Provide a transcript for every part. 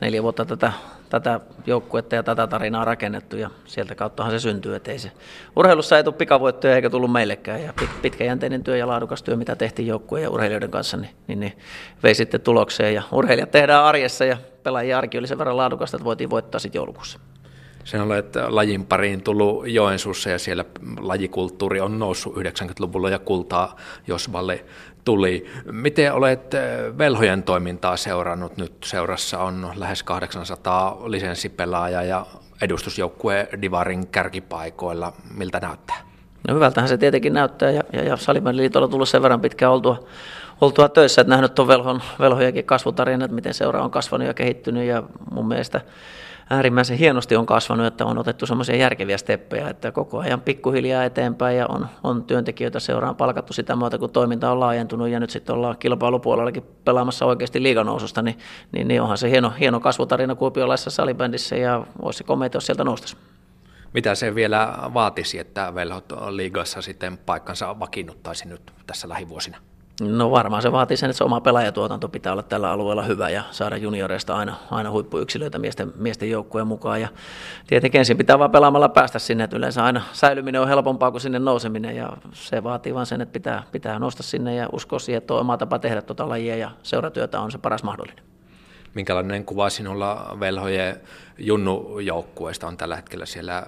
4 vuotta tätä joukkuetta ja tätä tarinaa rakennettu ja sieltä kauttahan se syntyy, että ei se urheilussa ei tule pikavoittoja eikä tullut meillekään ja pitkäjänteinen työ ja laadukas työ, mitä tehtiin joukkueen ja urheilijoiden kanssa, niin vei sitten tulokseen ja urheilijat tehdään arjessa ja pelaajien arki oli sen verran laadukasta, että voitiin voittaa sitten joulukuussa. Sen olet lajin pariin tullut Joensuussa ja siellä lajikulttuuri on noussut 90-luvulla ja kultaa Josvalle tuli. Miten olet velhojen toimintaa seurannut? Nyt seurassa on lähes 800 lisenssipelaajaa ja edustusjoukkue Divarin kärkipaikoilla. Miltä näyttää? No hyvältähän se tietenkin näyttää ja Salibändiliitolla on tullut sen verran pitkään oltua töissä, että nähnyt tuon velhojenkin kasvutarinat, miten seura on kasvanut ja kehittynyt ja mun mielestä äärimmäisen hienosti on kasvanut, että on otettu semmoisia järkeviä steppejä, että koko ajan pikkuhiljaa eteenpäin ja on työntekijöitä seuraan palkattu sitä muuta, kun toiminta on laajentunut ja nyt sitten ollaan kilpailupuolellakin pelaamassa oikeasti liiganoususta, niin onhan se hieno kasvutarina kuopiolaisessa salibändissä ja olisi se komeita, jos sieltä noustaisi. Mitä se vielä vaatisi, että velhot liigassa sitten paikkansa vakiinnuttaisi nyt tässä lähivuosina? No varmaan se vaatii sen, että se oma pelaajatuotanto pitää olla tällä alueella hyvä ja saada junioreista aina huippuyksilöitä miesten joukkueen mukaan. Ja tietenkin ensin pitää vaan pelaamalla päästä sinne, että yleensä aina säilyminen on helpompaa kuin sinne nouseminen ja se vaatii vaan sen, että pitää nousta sinne ja uskoa siihen, että on oma tapa tehdä tuota lajia ja seuratyötä on se paras mahdollinen. Minkälainen kuva sinulla velhojen junnujoukkueesta on tällä hetkellä siellä?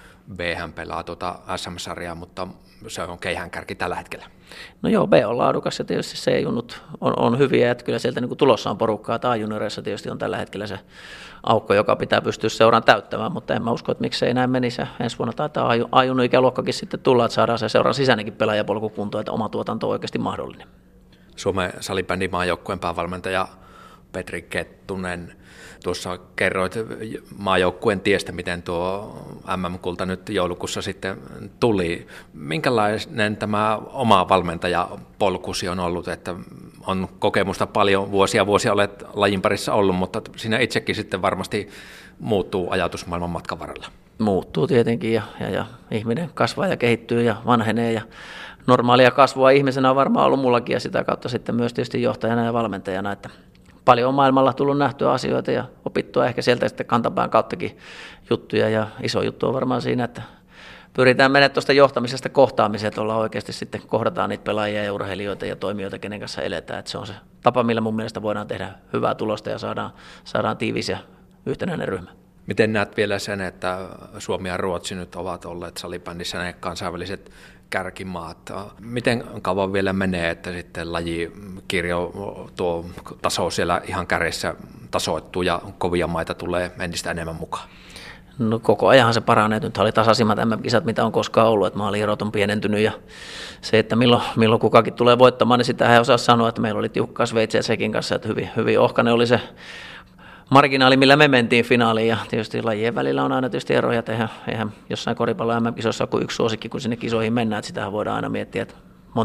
B-hän pelaa SM-sarjaa, mutta se on keihäänkärki tällä hetkellä. No joo, B on laadukas ja tietysti C-junnut on hyviä, että kyllä sieltä niin kuin tulossa on porukkaa, että A-junioreissa tietysti on tällä hetkellä se aukko, joka pitää pystyä seuraan täyttämään, mutta en mä usko, että miksei näin menisi. Ensi vuonna taitaa A-junnu ikäluokkakin sitten tulla, että saadaan se seuran sisäinenkin pelaajapolku kuntoon, että oma tuotanto on oikeasti mahdollinen. Suomen salibändin maajoukkueen päävalmentaja Petri Kettunen, tuossa kerroit maajoukkueen tiestä, miten tuo MM-kulta nyt joulukuussa sitten tuli. Minkälainen tämä oma valmentajapolkusi on ollut, että on kokemusta paljon, vuosia olet lajin parissa ollut, mutta siinä itsekin sitten varmasti muuttuu ajatusmaailman matkan varrella. Muuttuu tietenkin ja ihminen kasvaa ja kehittyy ja vanhenee ja normaalia kasvua ihmisenä on varmaan ollut mullakin ja sitä kautta sitten myös tietysti johtajana ja valmentajana, että paljon on maailmalla tullut nähtyä asioita ja opittua ehkä sieltä sitten kantapään kauttakin juttuja ja iso juttu on varmaan siinä, että pyritään menemään tuosta johtamisesta kohtaamiseen, että ollaan oikeasti sitten kohdataan niitä pelaajia ja urheilijoita ja toimijoita, kenen kanssa eletään, että se on se tapa, millä mun mielestä voidaan tehdä hyvää tulosta ja saadaan tiivis ja yhtenäinen ryhmä. Miten näet vielä sen, että Suomi ja Ruotsi nyt ovat olleet salibändissä ne kansainväliset kärkimaat? Miten kauan vielä menee, että sitten lajikirjo tuo taso siellä ihan kärjessä tasoittuu ja kovia maita tulee entistä enemmän mukaan? No koko ajanhan se paranee. Nyt oli tasaisimmat MM-kisat, mitä on koskaan ollut, että maalierot on pienentynyt ja se, että milloin kukakin tulee voittamaan, niin sitä ei osaa sanoa, että meillä oli tiukkaa Sveitsiä Tsekin kanssa, että hyvin ohkainen oli se marginaali, millä me mentiin finaaliin ja tietysti lajien välillä on aina tietysti eroja, että eihän jossain koripallon MM-kisoissa ole kuin yksi suosikki, kun sinne kisoihin mennään, että sitähän voidaan aina miettiä, että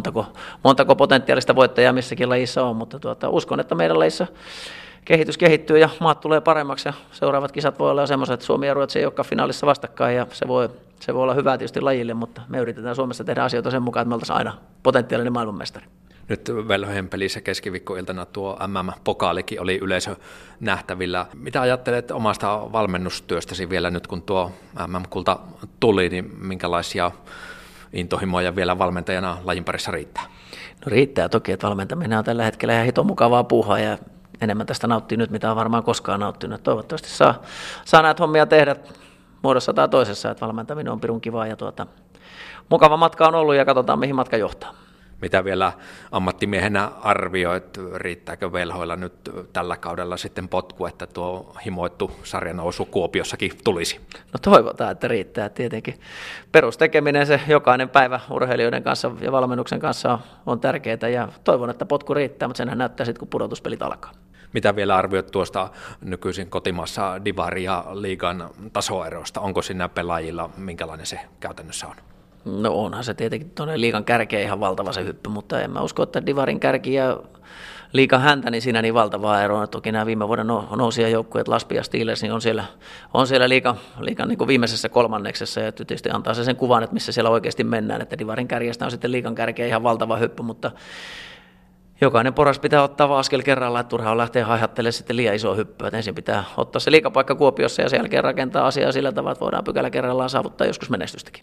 montako potentiaalista voittajaa missäkin lajissa on, mutta uskon, että meidän lajissa kehitys kehittyy ja maat tulee paremmaksi ja seuraavat kisat voi olla semmoiset, että Suomi ja Ruotsi ei olekaan finaalissa vastakkain ja se voi olla hyvä tietysti lajille, mutta me yritetään Suomessa tehdä asioita sen mukaan, että me oltaisiin aina potentiaalinen maailmanmestari. Nyt velhojen pelissä keskiviikkoiltana tuo MM-pokaalikin oli yleisö nähtävillä. Mitä ajattelet omasta valmennustyöstäsi vielä nyt, kun tuo MM-kulta tuli, niin minkälaisia intohimoja vielä valmentajana lajin parissa riittää? No riittää toki, että valmentaminen on tällä hetkellä ihan hito mukavaa puuhaa ja enemmän tästä nauttii nyt, mitä on varmaan koskaan nauttinut. Toivottavasti saa näitä hommia tehdä muodossa tai toisessa, että valmentaminen on pirun kivaa ja mukava matka on ollut ja katsotaan, mihin matka johtaa. Mitä vielä ammattimiehenä arvioit, riittääkö velhoilla nyt tällä kaudella sitten potku, että tuo himoittu sarjanousu Kuopiossakin tulisi? No toivotaan, että riittää. Tietenkin perustekeminen, se jokainen päivä urheilijoiden kanssa ja valmennuksen kanssa on tärkeää ja toivon, että potku riittää, mutta senhän näyttää sitten, kun pudotuspelit alkaa. Mitä vielä arvioit tuosta nykyisin kotimaassa Divari ja liigan tasoerosta? Onko siinä pelaajilla, minkälainen se käytännössä on? No onhan se tietenkin tuonne liigan kärkeen ihan valtava se hyppy, mutta en mä usko, että Divarin kärki ja liigan häntä, niin siinä niin valtavaa eroa. Toki nämä viime vuoden nousijajoukkueet, Laspi ja Steelers, niin on siellä liigan niin kuin viimeisessä kolmanneksessa ja tietysti antaa se sen kuvan, että missä siellä oikeasti mennään, että Divarin kärjestä on sitten liigan kärkeen ihan valtava hyppy, mutta jokainen poras pitää ottaa vaan askel kerrallaan, että turhaa on lähteä haihattelemaan sitten liian iso hyppyä. Että ensin pitää ottaa se liigapaikka Kuopiossa ja sen jälkeen rakentaa asiaa sillä tavalla, että voidaan pykälä kerrallaan saavuttaa joskus menestystäkin.